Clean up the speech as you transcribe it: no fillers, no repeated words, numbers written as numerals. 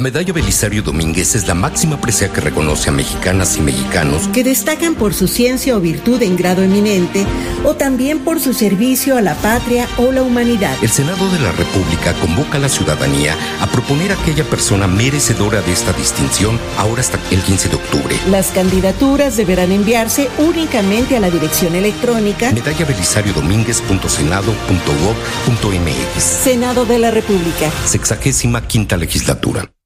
Medalla Belisario Domínguez es la máxima presea que reconoce a mexicanas y mexicanos que destacan por su ciencia o virtud en grado eminente o también por su servicio a la patria o la humanidad. El Senado de la República convoca a la ciudadanía a proponer a aquella persona merecedora de esta distinción ahora hasta el 15 de octubre. Las candidaturas deberán enviarse únicamente a la dirección electrónica medallabelisario-domínguez.senado.gov.mx. Senado de la República. 65ª legislatura.